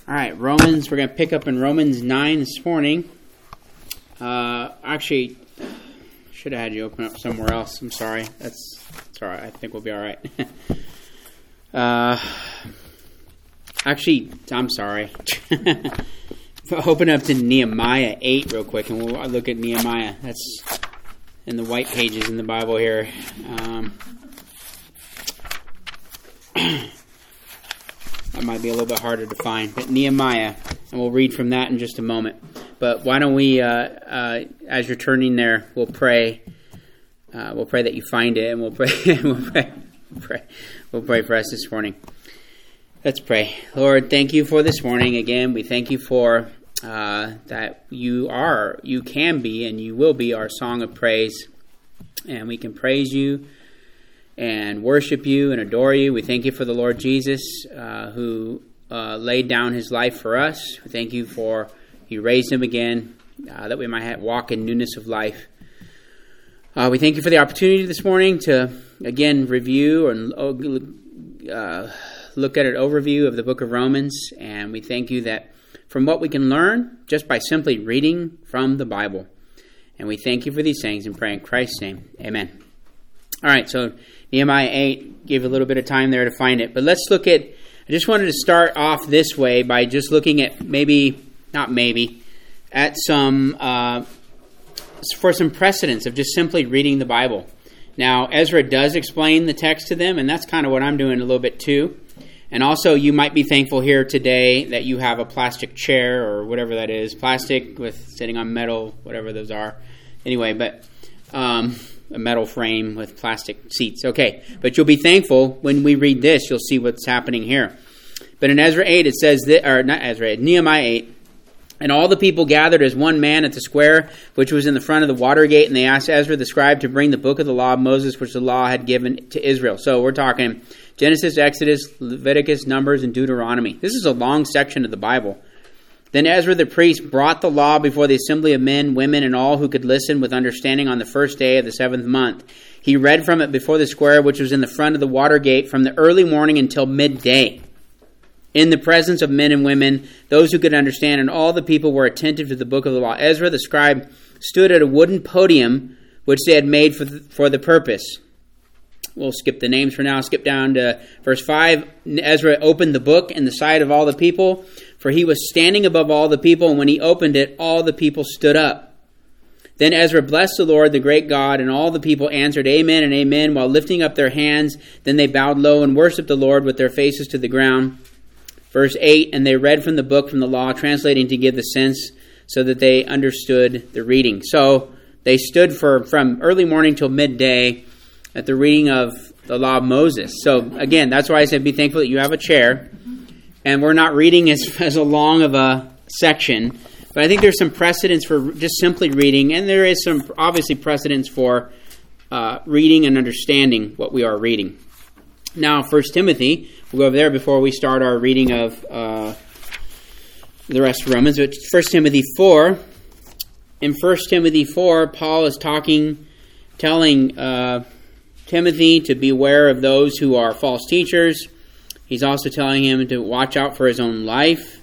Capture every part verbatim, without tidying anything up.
All right, Romans, we're going to pick up in Romans nine this morning. Uh, actually, should have had you open up somewhere else. I'm sorry. That's, that's all right. I think we'll be all right. uh, actually, I'm sorry. Open up to Nehemiah eight real quick, and we'll look at Nehemiah. That's in the white pages in the Bible here. Um, that might be a little bit harder to find, but Nehemiah, and we'll read from that in just a moment. But why don't we, uh, uh, as you're turning there, we'll pray. Uh, we'll pray that you find it, and we'll pray. we'll pray. We'll pray. We'll pray for us this morning. Let's pray. Lord, thank you for this morning. Again, we thank you for uh, that you are, you can be, and you will be our song of praise. And we can praise you and worship you and adore you. We thank you for the Lord Jesus uh, who uh, laid down his life for us. We thank you for you raised him again, uh, that we might have, walk in newness of life. Uh, we thank you for the opportunity this morning to, again, review and uh, look at an overview of the book of Romans. And we thank you that from what we can learn just by simply reading from the Bible. And we thank you for these things and pray in Christ's name. Amen. All right, so Nehemiah eight, gave a little bit of time there to find it. But let's look at, I just wanted to start off this way by just looking at maybe, not maybe, at some, uh, for some precedents of just simply reading the Bible. Now, Ezra does explain the text to them, and that's kind of what I'm doing a little bit too. And also, you might be thankful here today that you have a plastic chair or whatever that is, plastic with sitting on metal, whatever those are. Anyway, but um, a metal frame with plastic seats. Okay, but you'll be thankful when we read this. You'll see what's happening here. But in Ezra eight, it says that, or not Ezra, Nehemiah eight. And all the people gathered as one man at the square, which was in the front of the water gate, and they asked Ezra the scribe to bring the book of the law of Moses, which the law had given to Israel. So we're talking Genesis, Exodus, Leviticus, Numbers, and Deuteronomy. This is a long section of the Bible. Then Ezra the priest brought the law before the assembly of men, women, and all who could listen with understanding on the first day of the seventh month. He read from it before the square, which was in the front of the water gate, from the early morning until midday, in the presence of men and women, those who could understand, and all the people were attentive to the book of the law. Ezra the scribe stood at a wooden podium, which they had made for the, for the purpose. We'll skip the names for now. Skip down to verse five. Ezra opened the book in the sight of all the people, for he was standing above all the people, and when he opened it, all the people stood up. Then Ezra blessed the Lord, the great God, and all the people answered Amen and Amen, while lifting up their hands. Then they bowed low and worshipped the Lord with their faces to the ground. Verse eight, and they read from the book from the law, translating to give the sense so that they understood the reading. So they stood for from early morning till midday at the reading of the law of Moses. So again, that's why I said be thankful that you have a chair. And we're not reading as, as a long of a section. But I think there's some precedence for just simply reading. And there is some obviously precedence for uh, reading and understanding what we are reading. Now, First Timothy, we'll go over there before we start our reading of uh, the rest of Romans. But First Timothy four, in First Timothy four, Paul is talking, telling uh, Timothy to beware of those who are false teachers. He's also telling him to watch out for his own life.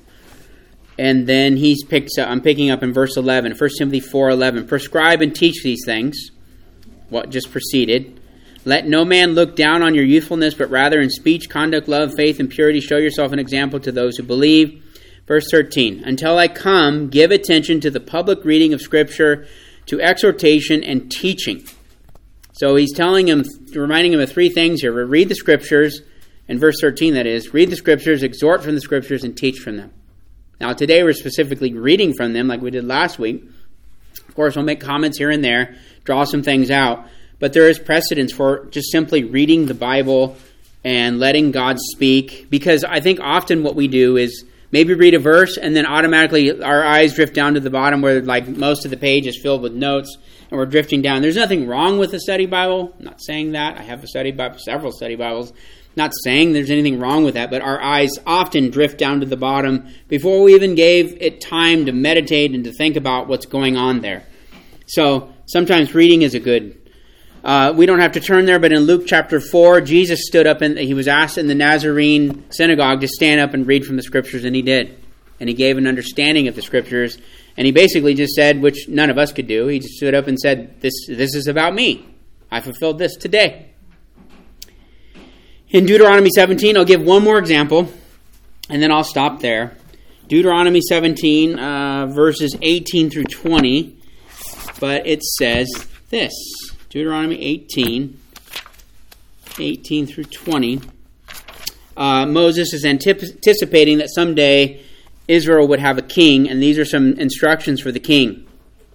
And then he's picks up, I'm picking up in verse eleven, First Timothy four eleven. Prescribe and teach these things, what just preceded. Let no man look down on your youthfulness, but rather in speech, conduct, love, faith, and purity, show yourself an example to those who believe. Verse thirteen, until I come, give attention to the public reading of Scripture, to exhortation and teaching. So he's telling him, reminding him of three things here. Read the Scriptures, in verse thirteen that is, read the Scriptures, exhort from the Scriptures, and teach from them. Now today we're specifically reading from them like we did last week. Of course, we'll make comments here and there, draw some things out. But there is precedence for just simply reading the Bible and letting God speak. Because I think often what we do is maybe read a verse and then automatically our eyes drift down to the bottom where like most of the page is filled with notes and we're drifting down. There's nothing wrong with a study Bible. I'm not saying that. I have a study Bible, several study Bibles. Not saying there's anything wrong with that, but our eyes often drift down to the bottom before we even gave it time to meditate and to think about what's going on there. So sometimes reading is a good Uh, we don't have to turn there, but in Luke chapter four, Jesus stood up and he was asked in the Nazarene synagogue to stand up and read from the Scriptures, and he did. and he gave an understanding of the Scriptures. And he basically just said, which none of us could do, he just stood up and said, this, this is about me. I fulfilled this today. In Deuteronomy seventeen, I'll give one more example, and then I'll stop there. Deuteronomy seventeen, uh, verses eighteen through twenty, but it says this. Deuteronomy eighteen, eighteen through twenty. Uh, Moses is anticipating that someday Israel would have a king, and these are some instructions for the king.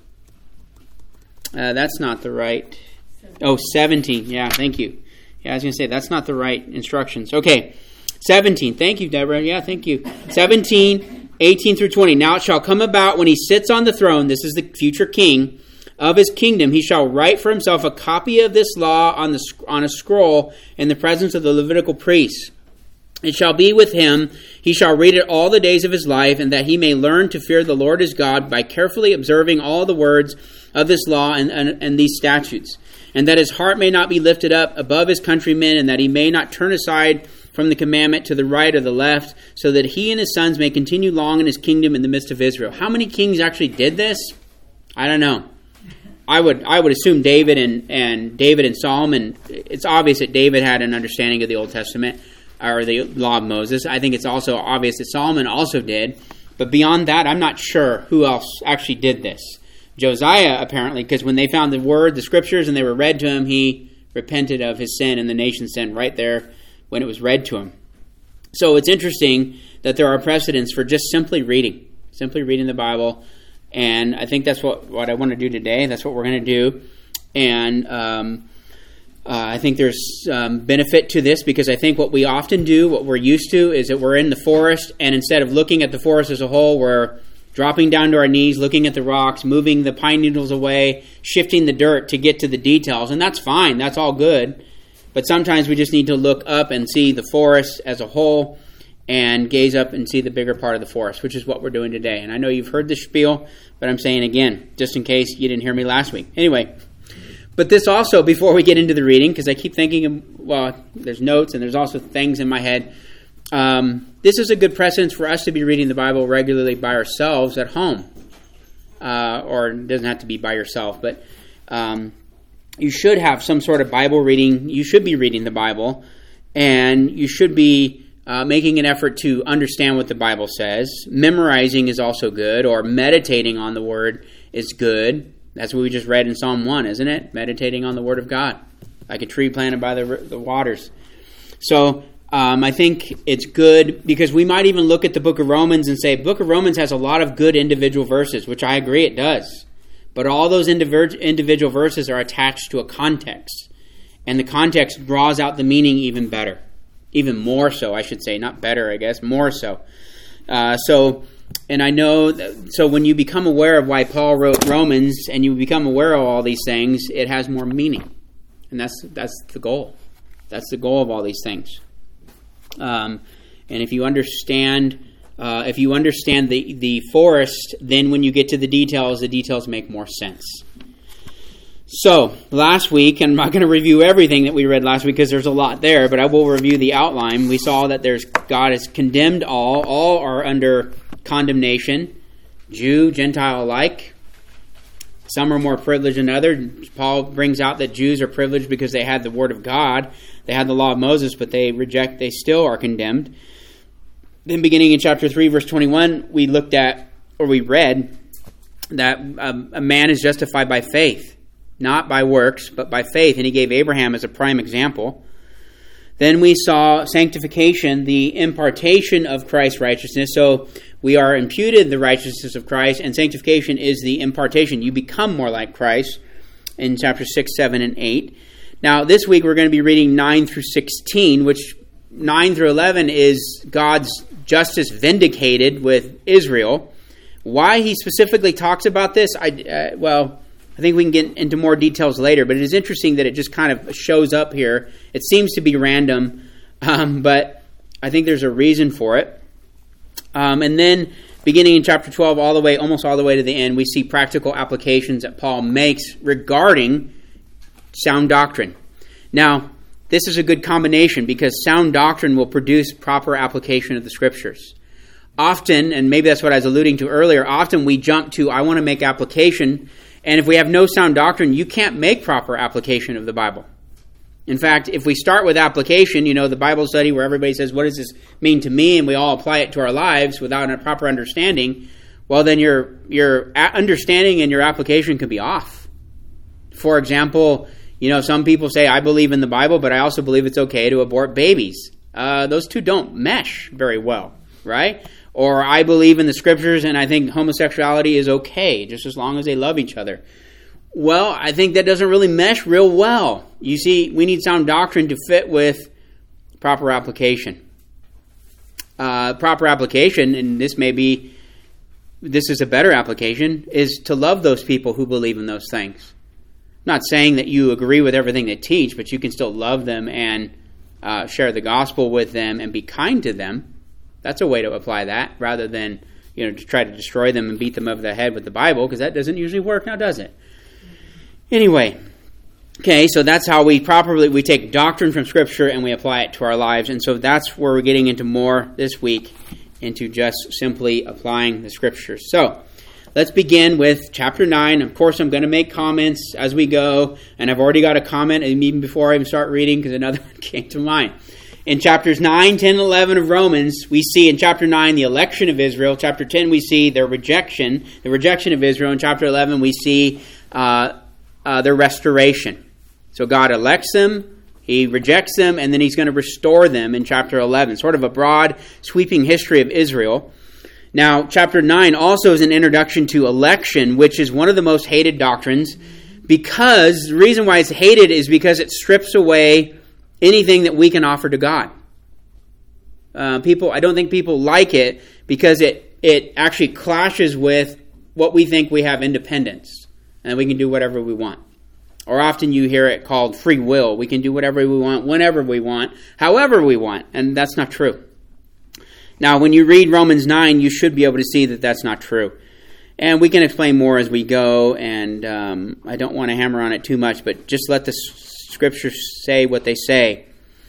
Uh, that's not the right... Oh, seventeen. Yeah, thank you. Yeah, I was going to say, that's not the right instructions. Okay, seventeen. Thank you, Deborah. Yeah, thank you. seventeen, eighteen through twenty. Now it shall come about when he sits on the throne, this is the future king, of his kingdom, he shall write for himself a copy of this law on the on a scroll in the presence of the Levitical priests. It shall be with him, he shall read it all the days of his life, and that he may learn to fear the Lord his God by carefully observing all the words of this law and, and, and these statutes. And that his heart may not be lifted up above his countrymen, and that he may not turn aside from the commandment to the right or the left, so that he and his sons may continue long in his kingdom in the midst of Israel. How many kings actually did this? I don't know. I would I would assume David and, and David and Solomon. It's obvious that David had an understanding of the Old Testament or the law of Moses. I think it's also obvious that Solomon also did. But beyond that, I'm not sure who else actually did this. Josiah, apparently, because when they found the word, the scriptures, and they were read to him, he repented of his sin and the nation's sin right there when it was read to him. So it's interesting that there are precedents for just simply reading, simply reading the Bible. And I think that's what, what I want to do today. That's what we're going to do. And um, uh, I think there's um, benefit to this, because I think what we often do, what we're used to, is that we're in the forest, and instead of looking at the forest as a whole, we're dropping down to our knees, looking at the rocks, moving the pine needles away, shifting the dirt to get to the details. And that's fine. That's all good. But sometimes we just need to look up and see the forest as a whole and gaze up and see the bigger part of the forest, which is what we're doing today. And I know you've heard this spiel, but I'm saying again, just in case you didn't hear me last week. Anyway, but this also, before we get into the reading, because I keep thinking, of, well, there's notes and there's also things in my head. Um, this is a good precedence for us to be reading the Bible regularly by ourselves at home. Uh, or it doesn't have to be by yourself, but um, you should have some sort of Bible reading. You should be reading the Bible, and you should be uh, making an effort to understand what the Bible says. Memorizing is also good, or meditating on the Word is good. That's what we just read in Psalm one, isn't it? Meditating on the Word of God, like a tree planted by the, the waters. So Um, I think it's good, because we might even look at the book of Romans and say, book of Romans has a lot of good individual verses, which I agree it does. But all those indiv- individual verses are attached to a context. And the context draws out the meaning even better. Even more so, I should say. Not better, I guess. More so. Uh, so, and I know, that, so when you become aware of why Paul wrote Romans, and you become aware of all these things, it has more meaning. And that's that's the goal. That's the goal of all these things. Um, and if you understand, uh, if you understand the, the forest, then when you get to the details, the details make more sense. So, last week, and I'm not going to review everything that we read last week because there's a lot there, but I will review the outline. We saw that there's God has condemned all. All are under condemnation, Jew, Gentile alike. Some are more privileged than others. Paul brings out that Jews are privileged because they had the Word of God. They had the law of Moses, but they reject, they still are condemned. Then beginning in chapter three, verse twenty-one, we looked at, or we read, that um, a man is justified by faith, not by works, but by faith. And he gave Abraham as a prime example. Then we saw sanctification, the impartation of Christ's righteousness. So we are imputed the righteousness of Christ, and sanctification is the impartation. You become more like Christ in chapters six, seven, and eight. Now, this week we're going to be reading nine through sixteen, which nine through eleven is God's justice vindicated with Israel. Why he specifically talks about this, I uh, well, I think we can get into more details later, but it is interesting that it just kind of shows up here. It seems to be random, um, but I think there's a reason for it. Um, and then, beginning in chapter twelve, all the way, almost all the way to the end, we see practical applications that Paul makes regarding sound doctrine. Now, this is a good combination because sound doctrine will produce proper application of the Scriptures. often, and maybe that's what I was alluding to earlier, often we jump to, I want to make application, and if we have no sound doctrine, you can't make proper application of the Bible. In fact, if we start with application, you know, the Bible study where everybody says, what does this mean to me? And we all apply it to our lives without a proper understanding, well, then your your understanding and your application could be off. For example, you know, some people say, I believe in the Bible, but I also believe it's okay to abort babies. Uh, those two don't mesh very well, right? Or I believe in the scriptures and I think homosexuality is okay, just as long as they love each other. Well, I think that doesn't really mesh real well. You see, we need sound doctrine to fit with proper application. Uh, proper application, and this may be, this is a better application, is to love those people who believe in those things. I'm not saying that you agree with everything they teach, but you can still love them and uh, share the gospel with them and be kind to them. That's a way to apply that, rather than, you know, to try to destroy them and beat them over the head with the Bible, because that doesn't usually work now, does it? Anyway, okay, so that's how we properly, we take doctrine from Scripture and we apply it to our lives. And so that's where we're getting into more this week, into just simply applying the Scriptures. So let's begin with chapter nine. Of course, I'm going to make comments as we go, and I've already got a comment even before I even start reading, because another one came to mind. In chapters nine, ten, and eleven of Romans, we see in chapter nine the election of Israel. Chapter ten, we see their rejection, the rejection of Israel. In chapter eleven, we see uh, uh, their restoration. So God elects them, He rejects them, and then He's going to restore them in chapter eleven. Sort of a broad, sweeping history of Israel. Now, chapter nine also is an introduction to election, which is one of the most hated doctrines, because the reason why it's hated is because it strips away anything that we can offer to God. Uh, people, I don't think people like it because it, it actually clashes with what we think we have independence, and we can do whatever we want. Or often you hear it called free will. We can do whatever we want, whenever we want, however we want, and that's not true. Now, when you read Romans nine, you should be able to see that that's not true. And we can explain more as we go, and um, I don't want to hammer on it too much, but just let the Scriptures say what they say.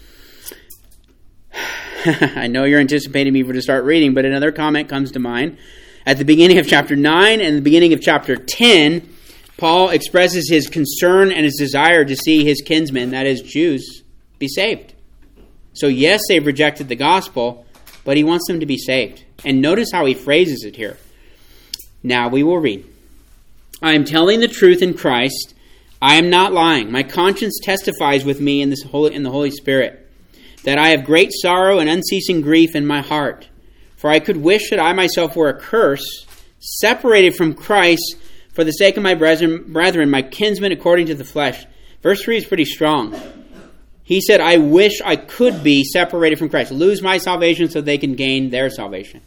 I know you're anticipating me to start reading, but another comment comes to mind. At the beginning of chapter nine and the beginning of chapter ten, Paul expresses his concern and his desire to see his kinsmen, that is Jews, be saved. So yes, they've rejected the gospel, but he wants them to be saved. And notice how he phrases it here. Now we will read. I am telling the truth in Christ. I am not lying. My conscience testifies with me in, this Holy, in the Holy Spirit that I have great sorrow and unceasing grief in my heart. For I could wish that I myself were accursed, separated from Christ for the sake of my brethren, brethren, my kinsmen according to the flesh. Verse three is pretty strong. He said, I wish I could be separated from Christ, lose my salvation so they can gain their salvation.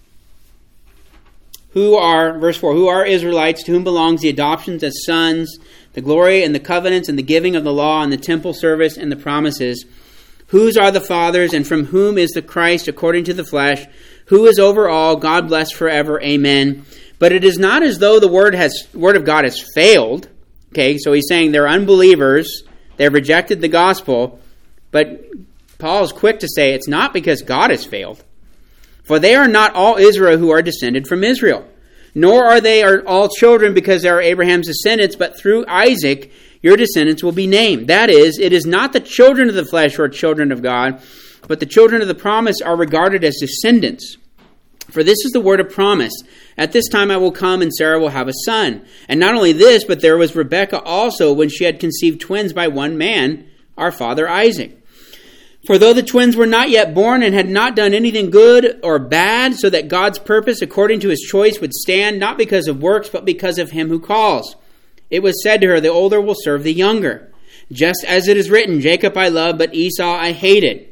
Who are, verse four, who are Israelites, to whom belongs the adoptions as sons, the glory and the covenants and the giving of the law and the temple service and the promises. Whose are the fathers, and from whom is the Christ according to the flesh, who is over all, God bless forever, amen. But it is not as though the word has word of God has failed. Okay, so he's saying they're unbelievers, they've rejected the gospel, but Paul is quick to say it's not because God has failed. For they are not all Israel who are descended from Israel, nor are they all children because they are Abraham's descendants, but through Isaac your descendants will be named. That is, it is not the children of the flesh who are children of God, but the children of the promise are regarded as descendants. For this is the word of promise. At this time I will come, and Sarah will have a son. And not only this, but there was Rebekah also, when she had conceived twins by one man, our father Isaac. For though the twins were not yet born and had not done anything good or bad, so that God's purpose according to his choice would stand, not because of works, but because of him who calls. It was said to her, the older will serve the younger. Just as it is written, Jacob I loved, but Esau I hated.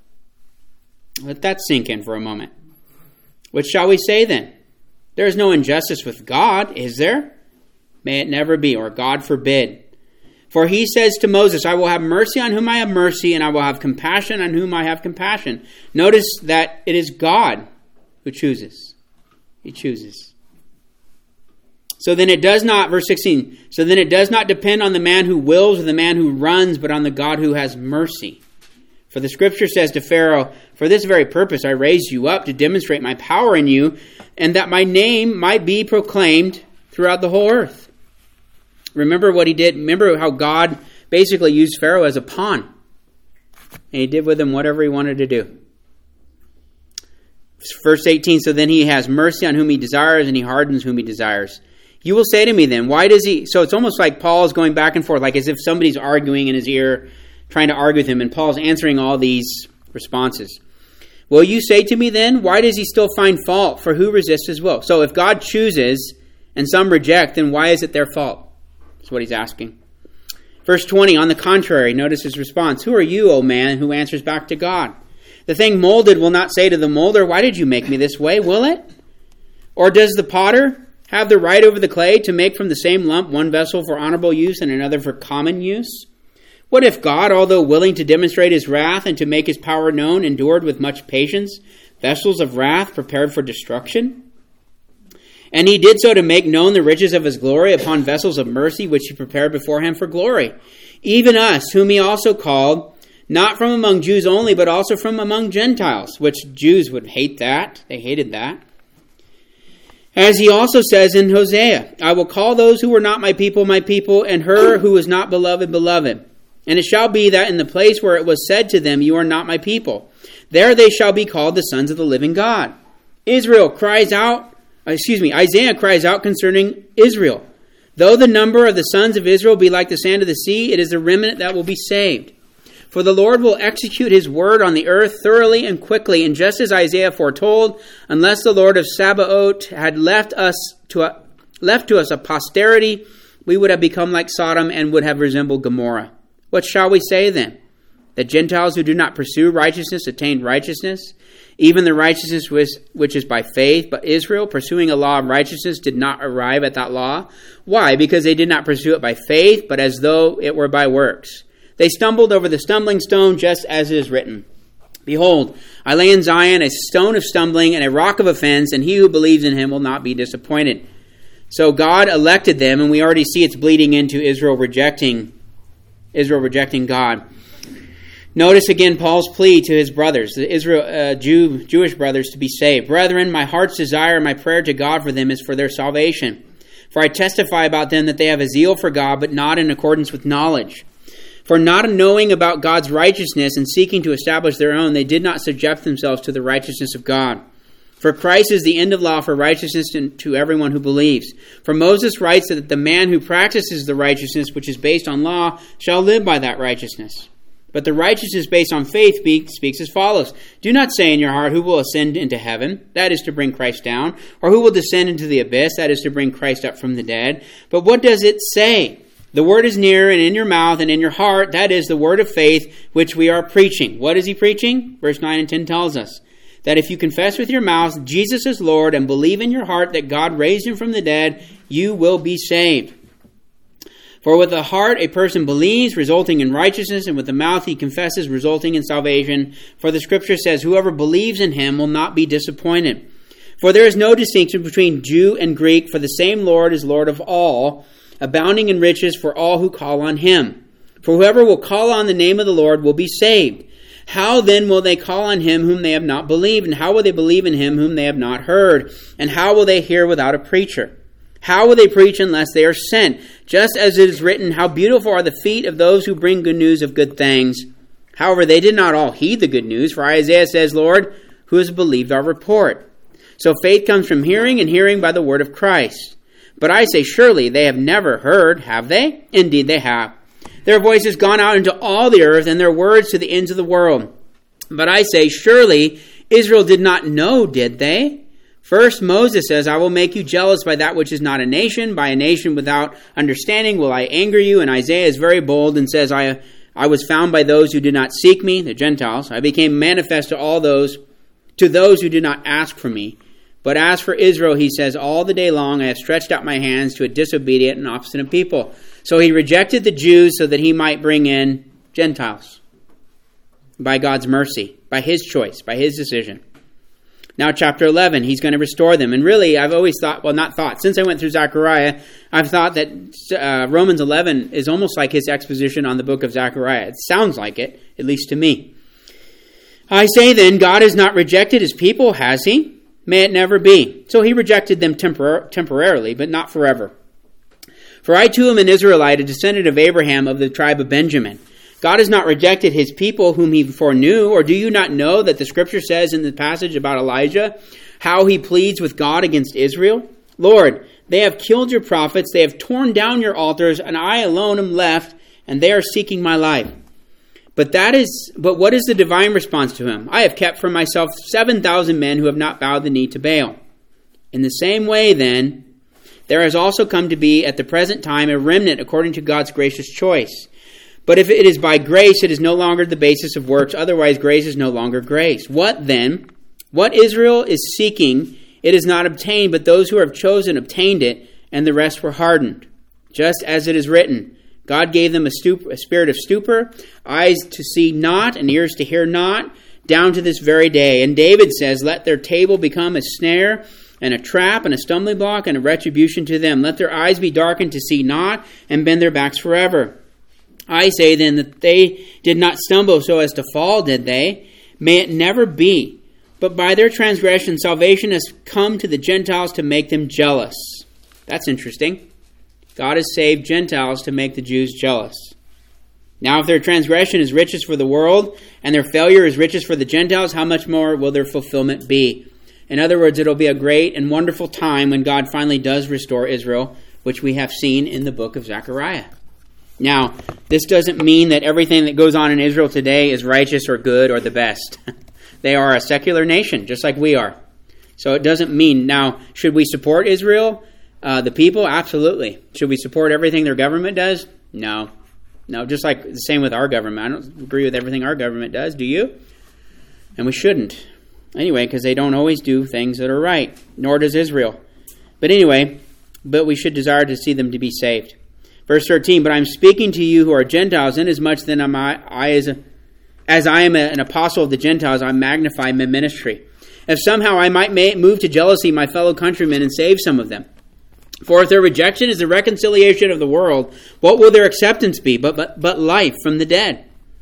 Let that sink in for a moment. What shall we say then? There is no injustice with God, is there? May it never be, or God forbid. For he says to Moses, I will have mercy on whom I have mercy, and I will have compassion on whom I have compassion. Notice that it is God who chooses. He chooses. So then it does not, verse sixteen, so then it does not depend on the man who wills or the man who runs, but on the God who has mercy. For the scripture says to Pharaoh, for this very purpose I raised you up to demonstrate my power in you, and that my name might be proclaimed throughout the whole earth. Remember what he did. Remember how God basically used Pharaoh as a pawn. And he did with him whatever he wanted to do. Verse eighteen, so then he has mercy on whom he desires, and he hardens whom he desires. You will say to me then, why does he... So it's almost like Paul's going back and forth, like as if somebody's arguing in his ear, trying to argue with him, and Paul's answering all these responses. Will you say to me then, why does he still find fault? For who resists his will? So if God chooses and some reject, then why is it their fault? That's what he's asking. Verse twenty, on the contrary, notice his response. Who are you, O man, who answers back to God? The thing molded will not say to the molder, why did you make me this way, will it? Or does the potter have the right over the clay to make from the same lump one vessel for honorable use and another for common use? What if God, although willing to demonstrate his wrath and to make his power known, endured with much patience vessels of wrath prepared for destruction? And he did so to make known the riches of his glory upon vessels of mercy, which he prepared before him for glory. Even us, whom he also called, not from among Jews only, but also from among Gentiles, which Jews would hate that. They hated that. As he also says in Hosea, I will call those who were not my people, my people, and her who was not beloved, beloved. And it shall be that in the place where it was said to them, you are not my people, there they shall be called the sons of the living God. Israel cries out, excuse me, Isaiah cries out concerning Israel. Though the number of the sons of Israel be like the sand of the sea, it is the remnant that will be saved. For the Lord will execute his word on the earth thoroughly and quickly, and just as Isaiah foretold, unless the Lord of Sabaoth had left us to a, left to us a posterity, we would have become like Sodom and would have resembled Gomorrah. What shall we say then? That Gentiles who do not pursue righteousness attained righteousness, even the righteousness which is by faith, but Israel, pursuing a law of righteousness, did not arrive at that law. Why? Because they did not pursue it by faith, but as though it were by works. They stumbled over the stumbling stone, just as it is written. Behold, I lay in Zion a stone of stumbling and a rock of offense, and he who believes in him will not be disappointed. So God elected them, and we already see it's bleeding into Israel rejecting Israel rejecting God. Notice again Paul's plea to his brothers, the Israel uh, Jew Jewish brothers, to be saved. Brethren, my heart's desire and my prayer to God for them is for their salvation. For I testify about them that they have a zeal for God, but not in accordance with knowledge. For not knowing about God's righteousness and seeking to establish their own, they did not subject themselves to the righteousness of God. For Christ is the end of law for righteousness to everyone who believes. For Moses writes that the man who practices the righteousness which is based on law shall live by that righteousness. But the righteousness based on faith speaks as follows. Do not say in your heart, who will ascend into heaven? That is to bring Christ down. Or who will descend into the abyss? That is to bring Christ up from the dead. But what does it say? The word is near and in your mouth and in your heart. That is the word of faith which we are preaching. What is he preaching? Verse nine and ten tells us that if you confess with your mouth Jesus is Lord and believe in your heart that God raised him from the dead, you will be saved. For with the heart a person believes, resulting in righteousness, and with the mouth he confesses, resulting in salvation. For the scripture says, whoever believes in him will not be disappointed. For there is no distinction between Jew and Greek, for the same Lord is Lord of all, abounding in riches for all who call on him. For whoever will call on the name of the Lord will be saved. How then will they call on him whom they have not believed? And how will they believe in him whom they have not heard? And how will they hear without a preacher? How will they preach unless they are sent? Just as it is written, how beautiful are the feet of those who bring good news of good things. However, they did not all heed the good news, for Isaiah says, Lord, who has believed our report? So faith comes from hearing, and hearing by the word of Christ. But I say, surely they have never heard, have they? Indeed they have. Their voice has gone out into all the earth, and their words to the ends of the world. But I say, surely Israel did not know, did they? First, Moses says, I will make you jealous by that which is not a nation. By a nation without understanding will I anger you. And Isaiah is very bold and says, I, I was found by those who did not seek me, the Gentiles. I became manifest to all those, to those who did not ask for me. But as for Israel, he says, all the day long I have stretched out my hands to a disobedient and obstinate people. So he rejected the Jews so that he might bring in Gentiles. By God's mercy, by his choice, by his decision. Now chapter eleven, he's going to restore them. And really, I've always thought, well not thought, since I went through Zechariah, I've thought that uh, Romans eleven is almost like his exposition on the book of Zechariah. It sounds like it, at least to me. I say then, God has not rejected his people, has he? May it never be. So he rejected them tempor- temporarily, but not forever. For I too am an Israelite, a descendant of Abraham of the tribe of Benjamin. God has not rejected his people whom he foreknew, or do you not know that the scripture says in the passage about Elijah, how he pleads with God against Israel? Lord, they have killed your prophets, they have torn down your altars, and I alone am left, and they are seeking my life. But that is, but what is the divine response to him? I have kept for myself seven thousand men who have not bowed the knee to Baal. In the same way, then, there has also come to be at the present time a remnant according to God's gracious choice. But if it is by grace, it is no longer the basis of works. Otherwise, grace is no longer grace. What then? What Israel is seeking, it is not obtained, but those who have chosen obtained it, and the rest were hardened. Just as it is written, God gave them a, stup- a spirit of stupor, eyes to see not, and ears to hear not, down to this very day. And David says, let their table become a snare, and a trap, and a stumbling block, and a retribution to them. Let their eyes be darkened to see not, and bend their backs forever. I say then that they did not stumble so as to fall, did they? May it never be. But by their transgression, salvation has come to the Gentiles to make them jealous. That's interesting. God has saved Gentiles to make the Jews jealous. Now, if their transgression is riches for the world, and their failure is riches for the Gentiles, how much more will their fulfillment be? In other words, it'll be a great and wonderful time when God finally does restore Israel, which we have seen in the book of Zechariah. Now, this doesn't mean that everything that goes on in Israel today is righteous or good or the best. They are a secular nation, just like we are. So it doesn't mean, now, should we support Israel, uh, the people? Absolutely. Should we support everything their government does? No. No, just like the same with our government. I don't agree with everything our government does, do you? And we shouldn't. Anyway, because they don't always do things that are right, nor does Israel. But anyway, but we should desire to see them to be saved. Verse thirteen, but I'm speaking to you who are Gentiles, inasmuch then am I, I as, a, as I am a, an apostle of the Gentiles, I magnify my ministry. If somehow I might may, move to jealousy my fellow countrymen and save some of them. For if their rejection is the reconciliation of the world, what will their acceptance be but, but, but life from the dead?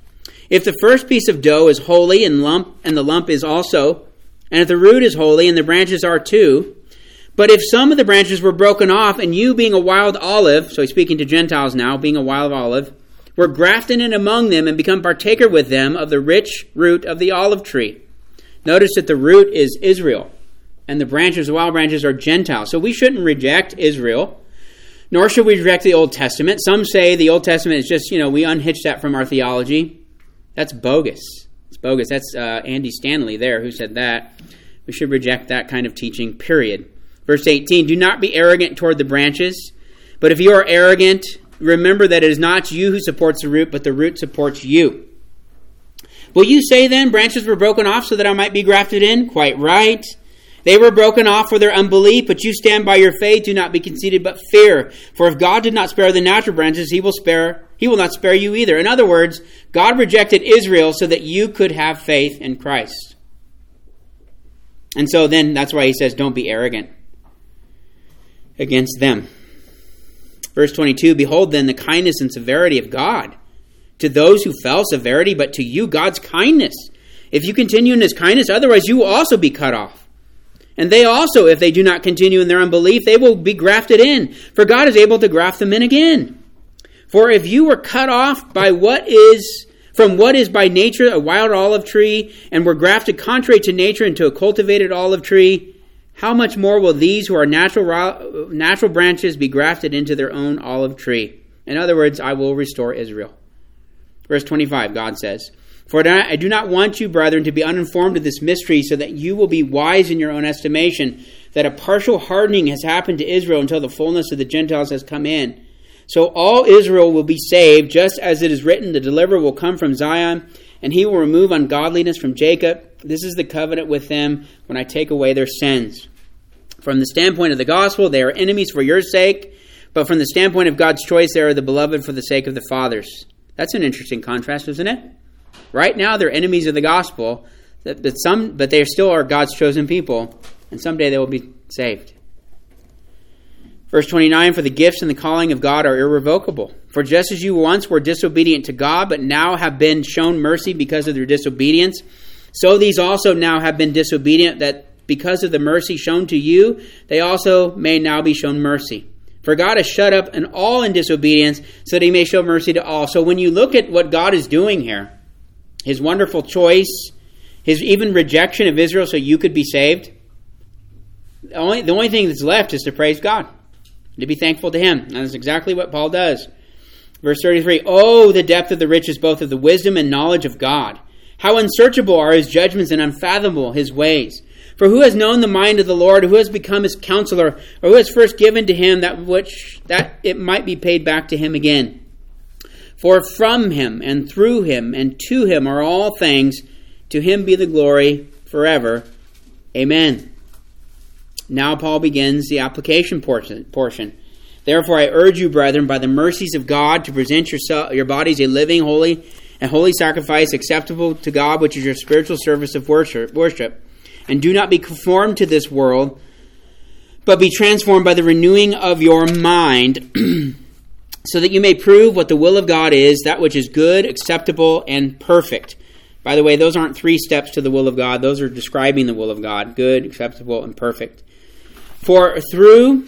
If the first piece of dough is holy and lump, and the lump is also, and if the root is holy and the branches are too, but if some of the branches were broken off, and you being a wild olive, so he's speaking to Gentiles now, being a wild olive, were grafted in among them and become partaker with them of the rich root of the olive tree. Notice that the root is Israel, and the branches, the wild branches, are Gentiles. So we shouldn't reject Israel, nor should we reject the Old Testament. Some say the Old Testament is just, you know, we unhitch that from our theology. That's bogus. It's bogus. That's uh, Andy Stanley there who said that. We should reject that kind of teaching, period. Verse eighteen, do not be arrogant toward the branches, but if you are arrogant, remember that it is not you who supports the root, but the root supports you. Will you say then, branches were broken off so that I might be grafted in? Quite right. They were broken off for their unbelief, but you stand by your faith. Do not be conceited, but fear. For if God did not spare the natural branches, he will spare, he will not spare you either. In other words, God rejected Israel so that you could have faith in Christ. And so then that's why he says, don't be arrogant against them. Verse twenty-two, behold then the kindness and severity of God. To those who fell, severity, but to you, God's kindness. If you continue in his kindness, otherwise you will also be cut off. And they also, if they do not continue in their unbelief, they will be grafted in. For God is able to graft them in again. For if you were cut off by what is, from what is by nature a wild olive tree, and were grafted contrary to nature into a cultivated olive tree, how much more will these who are natural natural branches be grafted into their own olive tree? In other words, I will restore Israel. Verse twenty-five, God says, for I do not want you, brethren, to be uninformed of this mystery, so that you will be wise in your own estimation, that a partial hardening has happened to Israel until the fullness of the Gentiles has come in. So all Israel will be saved, just as it is written, the deliverer will come from Zion, and he will remove ungodliness from Jacob. This is the covenant with them when I take away their sins. From the standpoint of the gospel, they are enemies for your sake, but from the standpoint of God's choice, they are the beloved for the sake of the fathers. That's an interesting contrast, isn't it? Right now, they're enemies of the gospel, but some, but they still are God's chosen people, and someday they will be saved. Verse twenty-nine, for the gifts and the calling of God are irrevocable. For just as you once were disobedient to God, but now have been shown mercy because of their disobedience, So these also now have been disobedient, that because of the mercy shown to you, they also may now be shown mercy. For God has shut up an all in disobedience, so that he may show mercy to all. So when you look at what God is doing here, his wonderful choice, his even rejection of Israel so you could be saved, the only, the only thing that's left is to praise God, to be thankful to him. And that's exactly what Paul does. Verse thirty-three, oh, the depth of the riches both of the wisdom and knowledge of God. How unsearchable are his judgments and unfathomable his ways. For who has known the mind of the Lord, who has become his counselor, or who has first given to him that which that it might be paid back to him again? For from him and through him and to him are all things. To him be the glory forever. Amen. Now Paul begins the application portion. portion. Therefore I urge you, brethren, by the mercies of God, to present yourself, your bodies a living, holy, and holy sacrifice, acceptable to God, which is your spiritual service of worship. worship. And do not be conformed to this world, but be transformed by the renewing of your mind, so that you may prove what the will of God is, that which is good, acceptable, and perfect. By the way, those aren't three steps to the will of God. Those are describing the will of God, good, acceptable, and perfect. For through...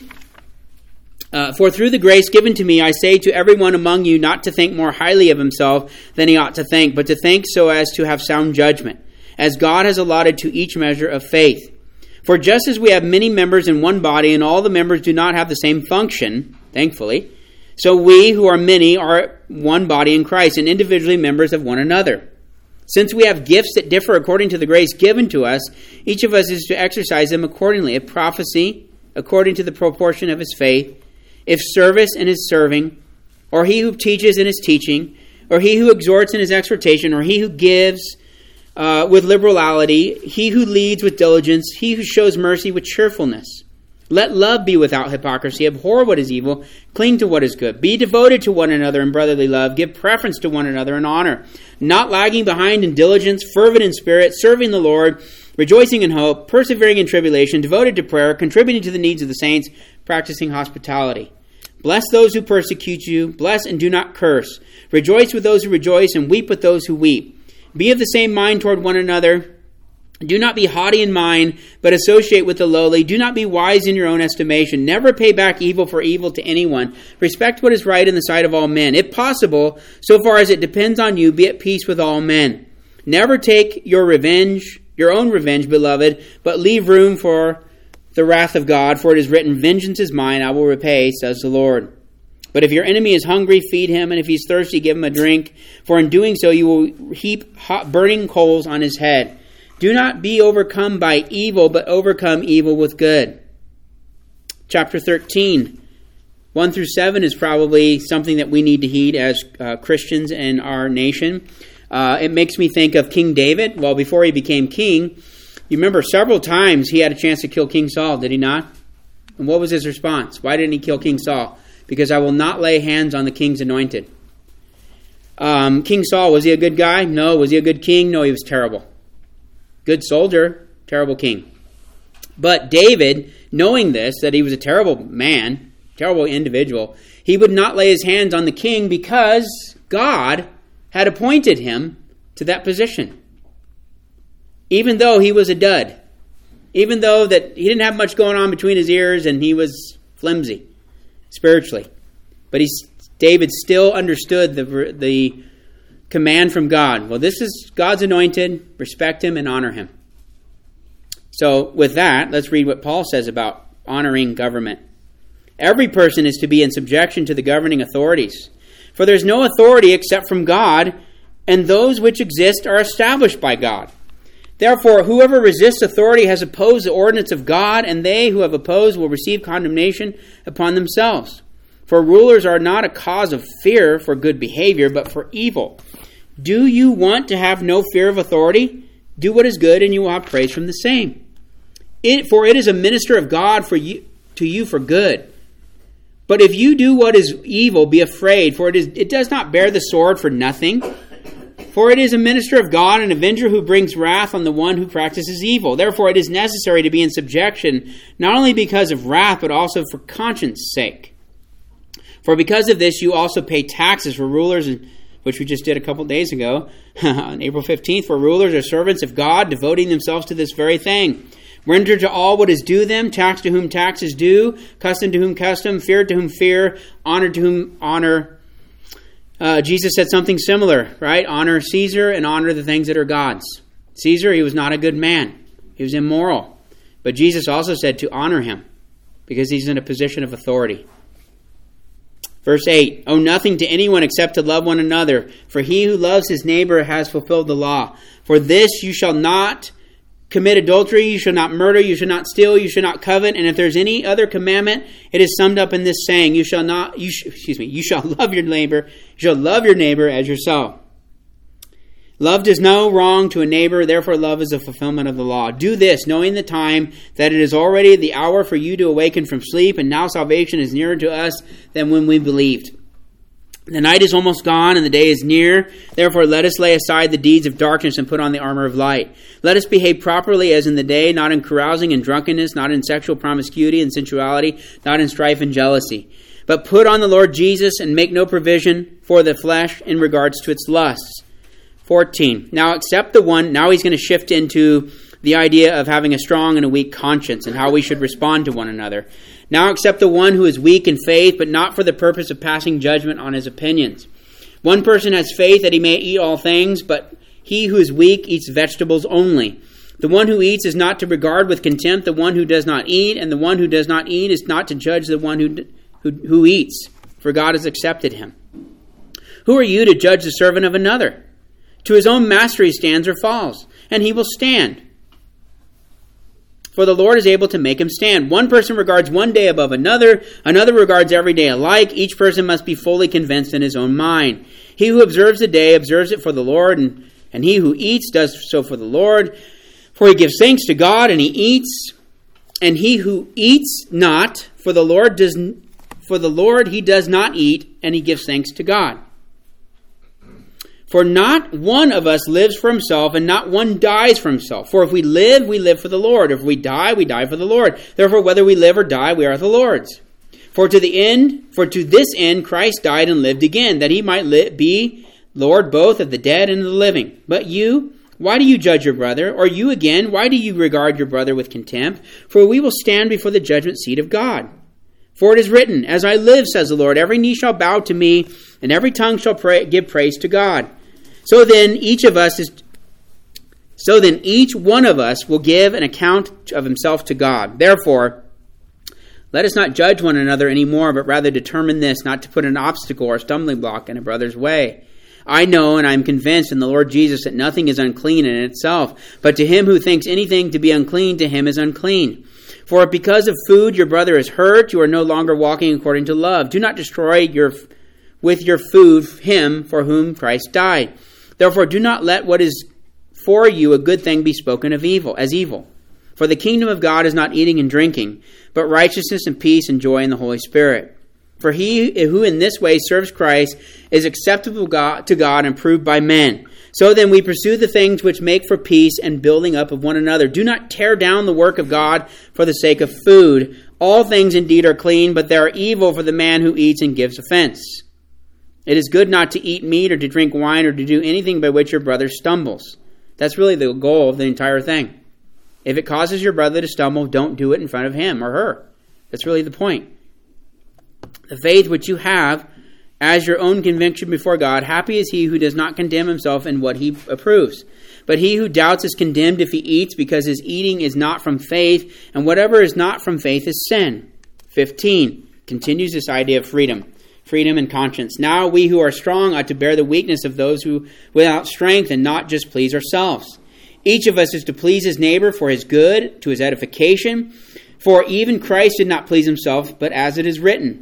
Uh, for through the grace given to me, I say to everyone among you not to think more highly of himself than he ought to think, but to think so as to have sound judgment, as God has allotted to each measure of faith. For just as we have many members in one body, and all the members do not have the same function, thankfully, so we who are many are one body in Christ, and individually members of one another. Since we have gifts that differ according to the grace given to us, each of us is to exercise them accordingly. If prophecy, according to the proportion of his faith; if service, in his serving; or he who teaches in his teaching; or he who exhorts in his exhortation; or he who gives uh, with liberality; he who leads with diligence; he who shows mercy with cheerfulness. Let love be without hypocrisy. Abhor what is evil. Cling to what is good. Be devoted to one another in brotherly love. Give preference to one another in honor. Not lagging behind in diligence, fervent in spirit, serving the Lord, rejoicing in hope, persevering in tribulation, devoted to prayer, contributing to the needs of the saints, practicing hospitality. Bless those who persecute you. Bless and do not curse. Rejoice with those who rejoice, and weep with those who weep. Be of the same mind toward one another. Do not be haughty in mind, but associate with the lowly. Do not be wise in your own estimation. Never pay back evil for evil to anyone. Respect what is right in the sight of all men. If possible, so far as it depends on you, be at peace with all men. Never take your revenge, your own revenge, beloved, but leave room for the wrath of God, for it is written, vengeance is mine, I will repay, says the Lord. But if your enemy is hungry, feed him, and if he's thirsty, give him a drink, for in doing so you will heap hot burning coals on his head. Do not be overcome by evil, but overcome evil with good. Chapter thirteen, one through seven is probably something that we need to heed as uh, Christians in our nation. Uh, it makes me think of King David. Well, before he became king, you remember several times he had a chance to kill King Saul, did he not? And what was his response? Why didn't he kill King Saul? Because I will not lay hands on the king's anointed. Um, King Saul, was he a good guy? No. Was he a good king? No, he was terrible. Good soldier, terrible king. But David, knowing this, that he was a terrible man, terrible individual, he would not lay his hands on the king because God had appointed him to that position. Even though he was a dud. Even though that he didn't have much going on between his ears and he was flimsy spiritually. But he, David still understood the the command from God. Well, this is God's anointed. Respect him and honor him. So with that, let's read what Paul says about honoring government. Every person is to be in subjection to the governing authorities. For there's no authority except from God, and those which exist are established by God. Therefore, whoever resists authority has opposed the ordinance of God, and they who have opposed will receive condemnation upon themselves. For rulers are not a cause of fear for good behavior, but for evil. Do you want to have no fear of authority? Do what is good, and you will have praise from the same. It, for it is a minister of God for you, to you for good. But if you do what is evil, be afraid, for it is it does not bear the sword for nothing. For it is a minister of God, an avenger who brings wrath on the one who practices evil. Therefore it is necessary to be in subjection, not only because of wrath, but also for conscience' sake. For because of this you also pay taxes for rulers and which we just did a couple days ago on April fifteenth, for rulers are servants of God, devoting themselves to this very thing. Render to all what is due them, tax to whom tax is due, custom to whom custom, fear to whom fear, honor to whom honor. Uh, Jesus said something similar, right? Honor Caesar and honor the things that are God's. Caesar, he was not a good man. He was immoral. But Jesus also said to honor him because he's in a position of authority. Verse eight, owe nothing to anyone except to love one another, for he who loves his neighbor has fulfilled the law. For this you shall not commit adultery, you shall not murder, you shall not steal, you shall not covet, and if there's any other commandment, it is summed up in this saying, you shall not, you sh- excuse me, you shall love your neighbor, you shall love your neighbor as yourself. Love does no wrong to a neighbor, therefore love is a fulfillment of the law. Do this, knowing the time, that it is already the hour for you to awaken from sleep, and now salvation is nearer to us than when we believed. The night is almost gone, and the day is near. Therefore let us lay aside the deeds of darkness and put on the armor of light. Let us behave properly as in the day, not in carousing and drunkenness, not in sexual promiscuity and sensuality, not in strife and jealousy. But put on the Lord Jesus, and make no provision for the flesh in regards to its lusts. fourteen. Now accept the one, now he's going to shift into the idea of having a strong and a weak conscience and how we should respond to one another. Now accept the one who is weak in faith, but not for the purpose of passing judgment on his opinions. One person has faith that he may eat all things, but he who is weak eats vegetables only. The one who eats is not to regard with contempt the one who does not eat, and the one who does not eat is not to judge the one who, who, who eats, for God has accepted him. Who are you to judge the servant of another? To his own master he stands or falls, and he will stand. For the Lord is able to make him stand. One person regards one day above another, another regards every day alike. Each person must be fully convinced in his own mind. He who observes the day observes it for the Lord, and, and he who eats does so for the Lord. For he gives thanks to God, and he eats. And he who eats not for the Lord does for the Lord he does not eat, and he gives thanks to God. For not one of us lives for himself, and not one dies for himself. For if we live, we live for the Lord. If we die, we die for the Lord. Therefore, whether we live or die, we are the Lord's. For to the end, for to this end Christ died and lived again, that he might li- be Lord both of the dead and of the living. But you, why do you judge your brother? Or you again, why do you regard your brother with contempt? For we will stand before the judgment seat of God. For it is written, as I live, says the Lord, every knee shall bow to me, and every tongue shall pray, give praise to God. So then each of us is so then each one of us will give an account of himself to God. Therefore, let us not judge one another anymore, but rather determine this, not to put an obstacle or stumbling block in a brother's way. I know and I am convinced in the Lord Jesus that nothing is unclean in itself, but to him who thinks anything to be unclean, to him is unclean. For if because of food your brother is hurt, you are no longer walking according to love. Do not destroy your with your food him for whom Christ died. Therefore, do not let what is for you a good thing be spoken of evil as evil. For the kingdom of God is not eating and drinking, but righteousness and peace and joy in the Holy Spirit. For he who in this way serves Christ is acceptable to God and approved by men. So then we pursue the things which make for peace and building up of one another. Do not tear down the work of God for the sake of food. All things indeed are clean, but they are evil for the man who eats and gives offense. It is good not to eat meat or to drink wine or to do anything by which your brother stumbles. That's really the goal of the entire thing. If it causes your brother to stumble, don't do it in front of him or her. That's really the point. The faith which you have as your own conviction before God, happy is he who does not condemn himself in what he approves. But he who doubts is condemned if he eats, because his eating is not from faith, and whatever is not from faith is sin. fifteen continues this idea of freedom. Freedom and conscience. Now we who are strong ought to bear the weakness of those who without strength, and not just please ourselves. Each of us is to please his neighbor for his good, to his edification. For even Christ did not please himself, but as it is written,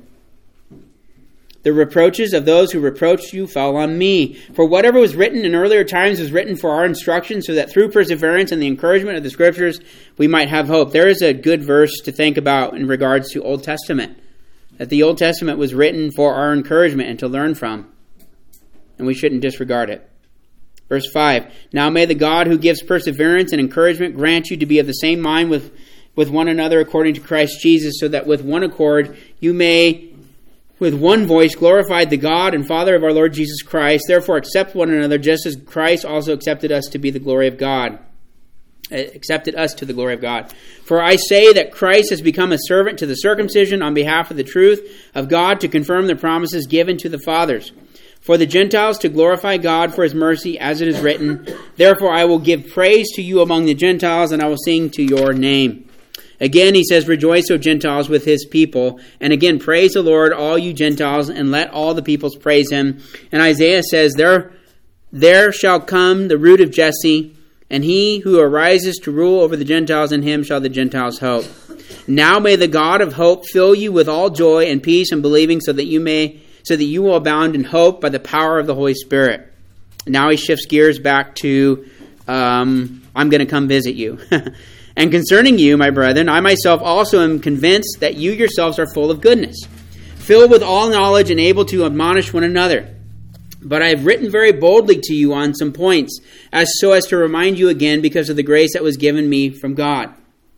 the reproaches of those who reproached you fell on me. For whatever was written in earlier times was written for our instruction, so that through perseverance and the encouragement of the Scriptures we might have hope. There is a good verse to think about in regards to Old Testament. That the Old Testament was written for our encouragement and to learn from. And we shouldn't disregard it. Verse five, now may the God who gives perseverance and encouragement grant you to be of the same mind with, with one another according to Christ Jesus, so that with one accord you may with one voice glorified the God and Father of our Lord Jesus Christ. Therefore accept one another, just as Christ also accepted us to be the glory of God. Accepted us to the glory of God. For I say that Christ has become a servant to the circumcision on behalf of the truth of God, to confirm the promises given to the fathers. For the Gentiles to glorify God for his mercy, as it is written, therefore I will give praise to you among the Gentiles, and I will sing to your name. Again, he says, rejoice, O Gentiles, with his people. And again, praise the Lord, all you Gentiles, and let all the peoples praise him. And Isaiah says, there, there shall come the root of Jesse, and he who arises to rule over the Gentiles, in him shall the Gentiles hope. Now may the God of hope fill you with all joy and peace and believing, so that you may, so that you will abound in hope by the power of the Holy Spirit. Now he shifts gears back to, um, I'm going to come visit you. And concerning you, my brethren, I myself also am convinced that you yourselves are full of goodness, filled with all knowledge and able to admonish one another. But I have written very boldly to you on some points, as so as to remind you again, because of the grace that was given me from God,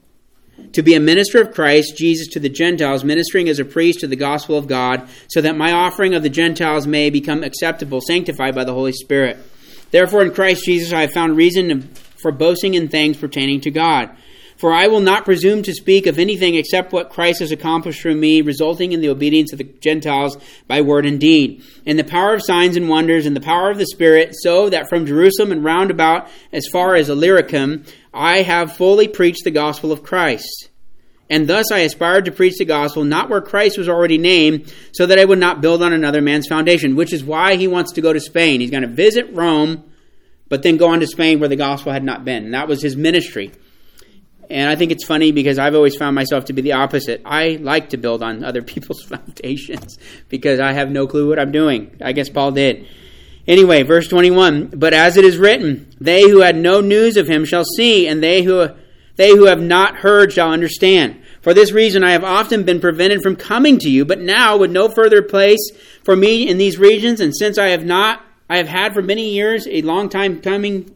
to be a minister of Christ Jesus to the Gentiles, ministering as a priest to the gospel of God, so that my offering of the Gentiles may become acceptable, sanctified by the Holy Spirit. Therefore in Christ Jesus I have found reason for boasting in things pertaining to God. For I will not presume to speak of anything except what Christ has accomplished through me, resulting in the obedience of the Gentiles by word and deed, in the power of signs and wonders, in the power of the Spirit, so that from Jerusalem and round about as far as Illyricum, I have fully preached the gospel of Christ. And thus I aspired to preach the gospel, not where Christ was already named, so that I would not build on another man's foundation, which is why he wants to go to Spain. He's going to visit Rome, but then go on to Spain where the gospel had not been. And that was his ministry. And I think it's funny because I've always found myself to be the opposite. I like to build on other people's foundations because I have no clue what I'm doing. I guess Paul did. Anyway, verse twenty-one, but as it is written, they who had no news of him shall see, and they who they who have not heard shall understand. For this reason I have often been prevented from coming to you, but now with no further place for me in these regions, and since I have not, I have had for many years a long time coming,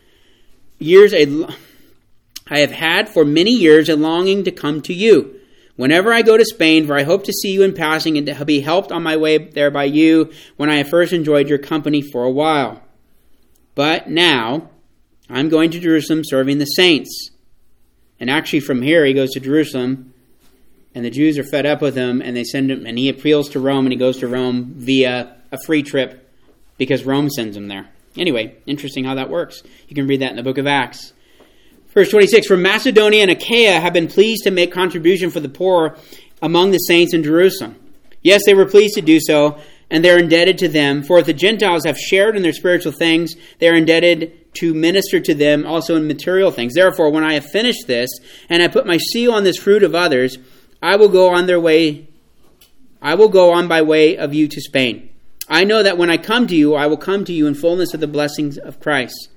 years a I have had for many years a longing to come to you, whenever I go to Spain, for I hope to see you in passing and to be helped on my way there by you, when I have first enjoyed your company for a while. But now I'm going to Jerusalem serving the saints. And actually from here he goes to Jerusalem, and the Jews are fed up with him, and they send him, and he appeals to Rome, and he goes to Rome via a free trip because Rome sends him there. Anyway, interesting how that works. You can read that in the book of Acts. Verse twenty-six, for Macedonia and Achaia have been pleased to make contribution for the poor among the saints in Jerusalem. Yes, they were pleased to do so, and they're indebted to them. For if the Gentiles have shared in their spiritual things, they are indebted to minister to them also in material things. Therefore, when I have finished this, and I put my seal on this fruit of others, I will go on their way. I will go on by way of you to Spain. I know that when I come to you, I will come to you in fullness of the blessings of Christ.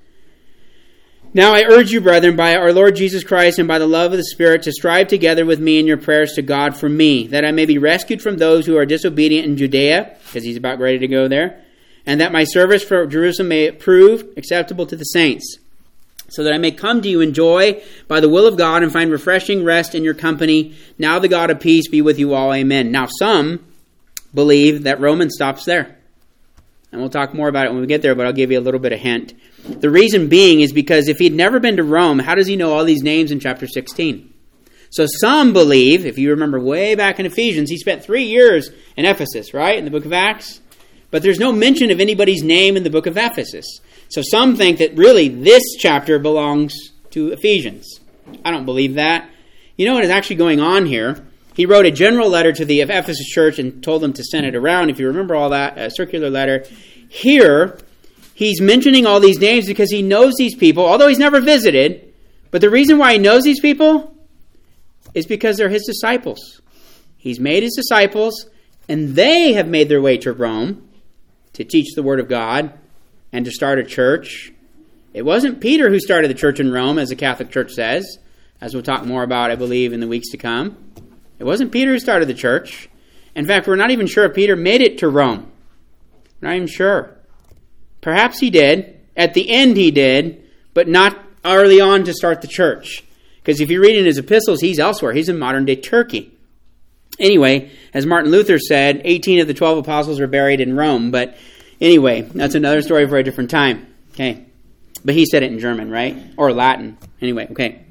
Now I urge you, brethren, by our Lord Jesus Christ and by the love of the Spirit, to strive together with me in your prayers to God for me, that I may be rescued from those who are disobedient in Judea, because he's about ready to go there, and that my service for Jerusalem may prove acceptable to the saints, so that I may come to you in joy by the will of God and find refreshing rest in your company. Now the God of peace be with you all. Amen. Now some believe that Romans stops there. And we'll talk more about it when we get there, but I'll give you a little bit of hint. The reason being is because if he'd never been to Rome, how does he know all these names in chapter sixteen? So some believe, if you remember way back in Ephesians, he spent three years in Ephesus, right, in the book of Acts? But there's no mention of anybody's name in the book of Ephesus. So some think that really this chapter belongs to Ephesians. I don't believe that. You know what is actually going on here? He wrote a general letter to the Ephesus church and told them to send it around. If you remember all that, a circular letter. Here, he's mentioning all these names because he knows these people, although he's never visited. But the reason why he knows these people is because they're his disciples. He's made his disciples, and they have made their way to Rome to teach the Word of God and to start a church. It wasn't Peter who started the church in Rome, as the Catholic Church says, as we'll talk more about, I believe, in the weeks to come. It wasn't Peter who started the church. In fact, we're not even sure if Peter made it to Rome. We're not even sure. Perhaps he did. At the end he did, but not early on to start the church. Because if you read in his epistles, he's elsewhere. He's in modern-day Turkey. Anyway, as Martin Luther said, eighteen of the twelve apostles were buried in Rome. But anyway, that's another story for a different time. Okay. But he said it in German, right? Or Latin. Anyway, okay.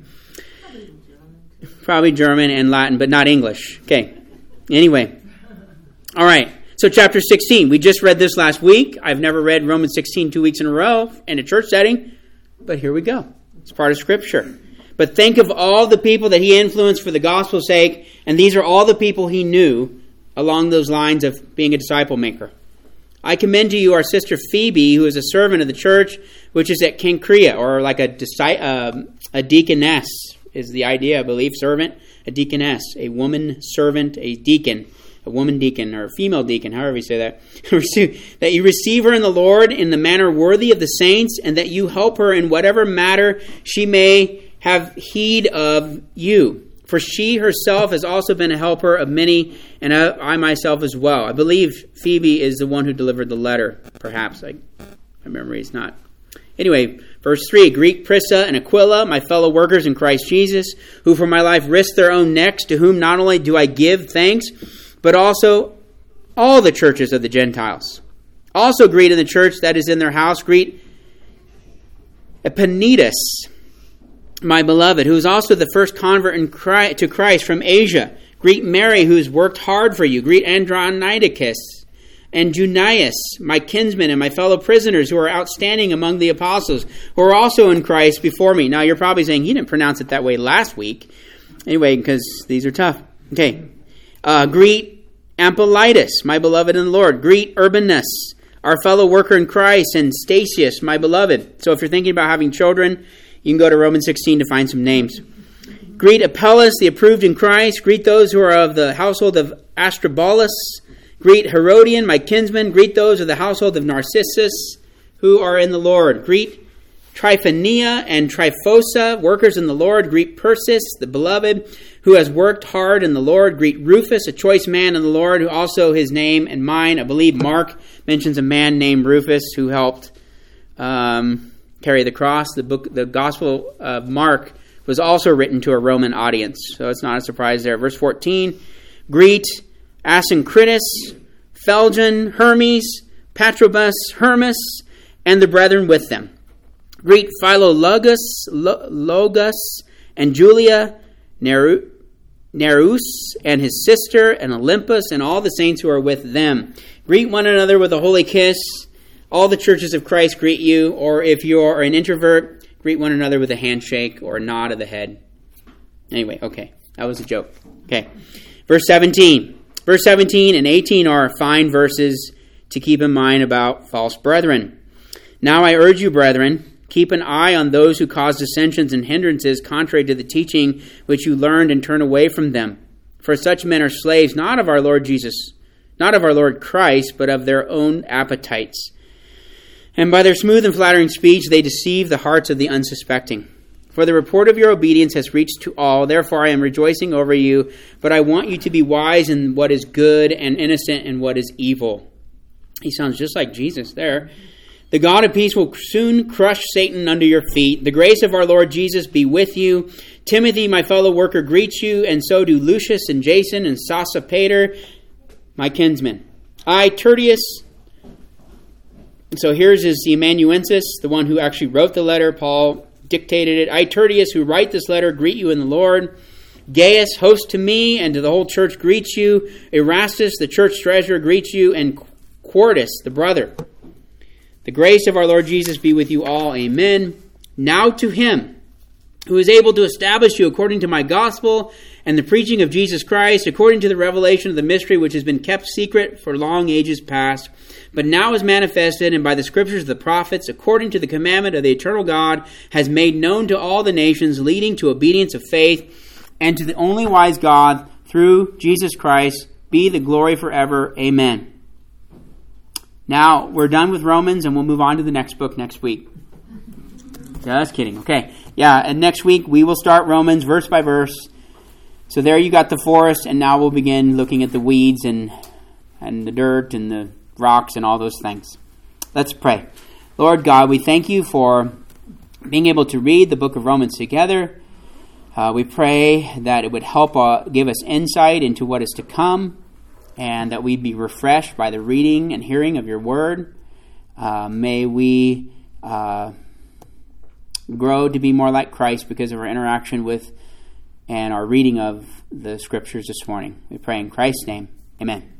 Probably German and Latin, but not English. Okay. Anyway. All right. So chapter sixteen. We just read this last week. I've never read Romans sixteen two weeks in a row in a church setting. But here we go. It's part of Scripture. But think of all the people that he influenced for the gospel's sake. And these are all the people he knew along those lines of being a disciple maker. I commend to you our sister Phoebe, who is a servant of the church, which is at Cenchrea, or like a, uh, a deaconess is the idea, I believe, servant, a deaconess, a woman servant, a deacon, a woman deacon, or a female deacon, however you say that, that you receive her in the Lord in the manner worthy of the saints, and that you help her in whatever matter she may have heed of you. For she herself has also been a helper of many, and I, I myself as well. I believe Phoebe is the one who delivered the letter, perhaps. I, my memory is not. Anyway, verse three, Greet Prisca and Aquila, my fellow workers in Christ Jesus, who for my life risked their own necks, to whom not only do I give thanks, but also all the churches of the Gentiles. Also greet in the church that is in their house. Greet Epanetus, my beloved, who is also the first convert in Christ, to Christ from Asia. Greet Mary, who's worked hard for you. Greet Andronicus and Junias, my kinsmen and my fellow prisoners, who are outstanding among the apostles, who are also in Christ before me. Now, you're probably saying, he didn't pronounce it that way last week. Anyway, because these are tough. Okay. Uh, greet Ampliatus, my beloved in the Lord. Greet Urbanus, our fellow worker in Christ, and Statius, my beloved. So if you're thinking about having children, you can go to Romans sixteen to find some names. Greet Apelles, the approved in Christ. Greet those who are of the household of Astrobulus. Greet Herodian, my kinsman. Greet those of the household of Narcissus, who are in the Lord. Greet Tryphenia and Tryphosa, workers in the Lord. Greet Persis, the beloved, who has worked hard in the Lord. Greet Rufus, a choice man in the Lord, who also his name and mine. I believe Mark mentions a man named Rufus who helped um, carry the cross. The book, the Gospel of Mark was also written to a Roman audience, so it's not a surprise there. Verse fourteen, Greet Asyncritus, Phelgon, Hermes, Patrobus, Hermas, and the brethren with them. Greet Philologus, Logus, and Julia, Neru, Nerus, and his sister, and Olympus, and all the saints who are with them. Greet one another with a holy kiss. All the churches of Christ greet you, or if you're an introvert, greet one another with a handshake or a nod of the head. Anyway, okay, that was a joke. Okay, verse seventeen. Verse seventeen and eighteen are fine verses to keep in mind about false brethren. Now I urge you, brethren, keep an eye on those who cause dissensions and hindrances contrary to the teaching which you learned, and turn away from them. For such men are slaves not of our Lord Jesus, not of our Lord Christ, but of their own appetites. And by their smooth and flattering speech they deceive the hearts of the unsuspecting. For the report of your obedience has reached to all, therefore I am rejoicing over you, but I want you to be wise in what is good and innocent in what is evil. He sounds just like Jesus there. The God of peace will soon crush Satan under your feet. The grace of our Lord Jesus be with you. Timothy, my fellow worker, greets you, and so do Lucius and Jason and Sosipater, my kinsmen. I, Tertius... So here's his amanuensis, the one who actually wrote the letter. Paul dictated it. I, Tertius, who write this letter, greet you in the Lord. Gaius, host to me and to the whole church, greets you. Erastus, the church treasurer, greets you. And Quartus, the brother. The grace of our Lord Jesus be with you all. Amen. Now to him who is able to establish you according to my gospel and the preaching of Jesus Christ, according to the revelation of the mystery which has been kept secret for long ages past, but now is manifested, and by the scriptures of the prophets, according to the commandment of the eternal God, has made known to all the nations, leading to obedience of faith, and to the only wise God, through Jesus Christ, be the glory forever. Amen. Now, we're done with Romans, and we'll move on to the next book next week. Just kidding. Okay. Yeah, and next week we will start Romans verse by verse. So there you got the forest, and now we'll begin looking at the weeds and and the dirt and the rocks and all those things. Let's pray. Lord God, we thank you for being able to read the book of Romans together. Uh, we pray that it would help uh, give us insight into what is to come, and that we be refreshed by the reading and hearing of your word. Uh, may we uh, grow to be more like Christ because of our interaction with and our reading of the scriptures this morning. We pray in Christ's name. Amen.